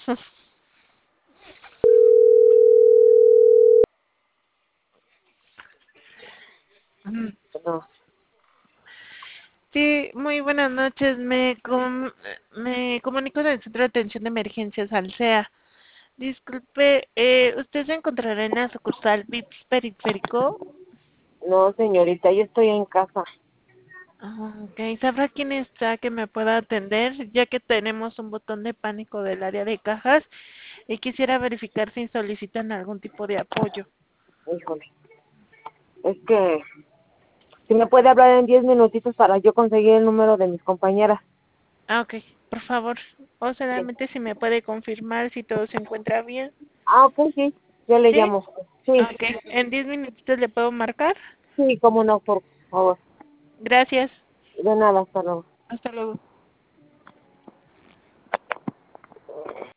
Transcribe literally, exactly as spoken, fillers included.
Mm. No. Sí, muy buenas noches. Me com me comunico del Centro de Atención de Emergencias Alsea. Disculpe, eh, ¿usted se encontrará en la sucursal VIPS Periférico? No, señorita, yo estoy en casa. Ah, ok, ¿sabrá quién está que me pueda atender? Ya que tenemos un botón de pánico del área de cajas y quisiera verificar si solicitan algún tipo de apoyo. Híjole. Es que si me puede hablar en diez minutitos para yo conseguir el número de mis compañeras. Ah, ok, por favor. O Sí. solamente si me puede confirmar si todo se encuentra bien. Ah, ok, sí. Yo le ¿Sí? llamo. Sí. Ah, ok, ¿en diez minutitos le puedo marcar? Sí, cómo no, por favor. Gracias. De nada, hasta luego. Hasta luego.